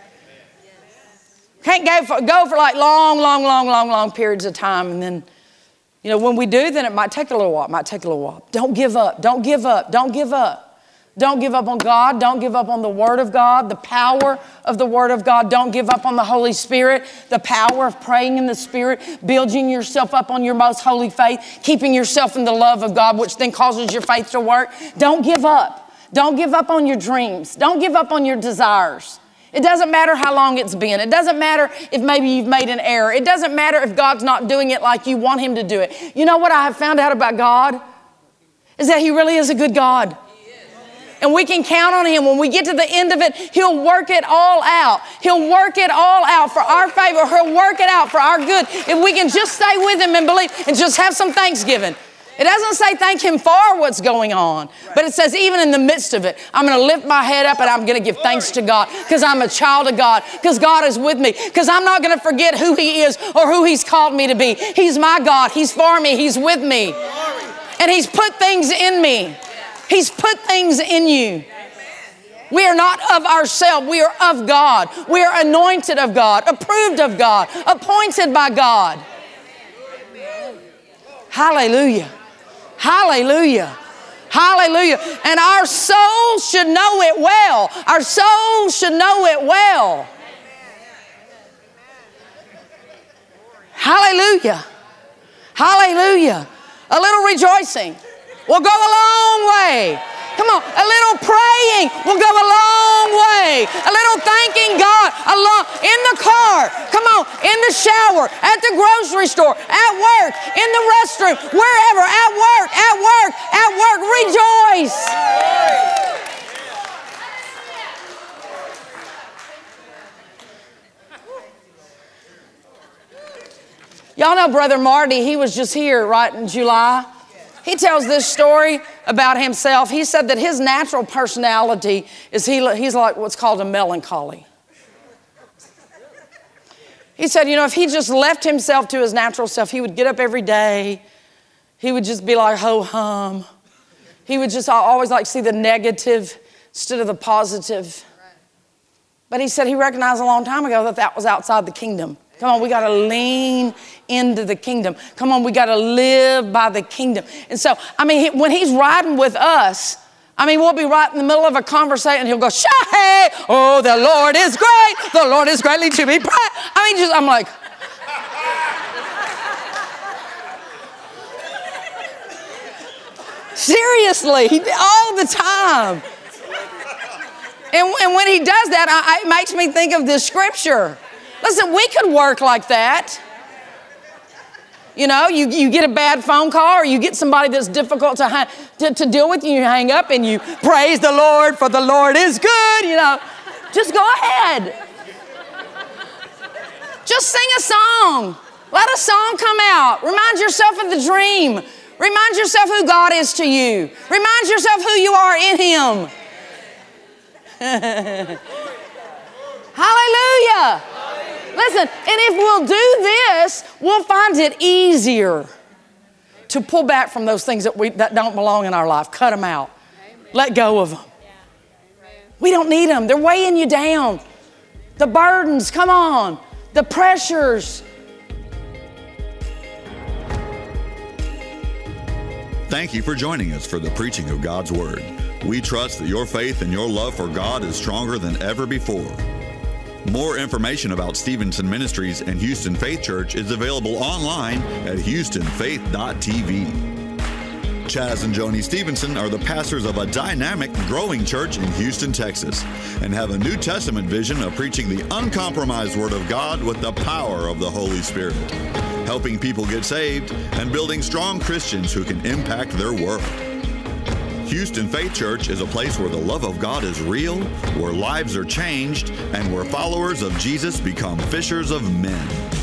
A: Can't go for like long periods of time. And then, you know, when we do, then it might take a little while. Don't give up. Don't give up. Don't give up. Don't give up on God. Don't give up on the Word of God, the power of the Word of God. Don't give up on the Holy Spirit, the power of praying in the Spirit, building yourself up on your most holy faith, keeping yourself in the love of God, which then causes your faith to work. Don't give up. Don't give up on your dreams. Don't give up on your desires. It doesn't matter how long it's been. It doesn't matter if maybe you've made an error. It doesn't matter if God's not doing it like you want him to do it. You know what I have found out about God? Is that he really is a good God. And we can count on him. When we get to the end of it, he'll work it all out. He'll work it all out for our favor. He'll work it out for our good. If we can just stay with him and believe and just have some thanksgiving. It doesn't say thank him for what's going on, but it says even in the midst of it, I'm going to lift my head up and I'm going to give thanks to God because I'm a child of God, because God is with me, because I'm not going to forget who he is or who he's called me to be. He's my God. He's for me. He's with me. And he's put things in me. He's put things in you. We are not of ourselves. We are of God. We are anointed of God, approved of God, appointed by God. Hallelujah. Hallelujah. Hallelujah. And our souls should know it well. Our souls should know it well. Hallelujah. Hallelujah. A little rejoicing will go a long way. Come on, a little praying will go a long way. A little thanking God in the car. Come on, in the shower, at the grocery store, at work, in the restroom, wherever, at work, rejoice. Y'all know Brother Marty, he was just here right in July. He tells this story about himself. He said that his natural personality is he's like what's called a melancholy. He said, you know, if he just left himself to his natural self, he would get up every day. He would just be like ho-hum. He would just always like see the negative instead of the positive. But he said he recognized a long time ago that that was outside the kingdom. Come on, we got to lean into the kingdom. Come on, we got to live by the kingdom. And so, I mean, when he's riding with us, I mean, we'll be right in the middle of a conversation and he'll go, Shahay, oh, the Lord is great. The Lord is greatly to be praised. I mean, I'm like, seriously, all the time. And when he does that, it makes me think of this scripture. Listen, we could work like that. You know, you get a bad phone call or you get somebody that's difficult to deal with, and you hang up and you praise the Lord, for the Lord is good, you know. Just go ahead. Just sing a song. Let a song come out. Remind yourself of the dream. Remind yourself who God is to you. Remind yourself who you are in Him. Hallelujah. Listen, and if we'll do this, we'll find it easier to pull back from those things that don't belong in our life. Cut them out. Amen. Let go of them. Yeah. We don't need them. They're weighing you down. The burdens, come on. The pressures.
D: Thank you for joining us for the preaching of God's Word. We trust that your faith and your love for God is stronger than ever before. More information about Stevenson Ministries and Houston Faith Church is available online at houstonfaith.tv. Chaz and Joni Stevenson are the pastors of a dynamic, growing church in Houston, Texas, and have a New Testament vision of preaching the uncompromised Word of God with the power of the Holy Spirit, helping people get saved and building strong Christians who can impact their world. Houston Faith Church is a place where the love of God is real, where lives are changed, and where followers of Jesus become fishers of men.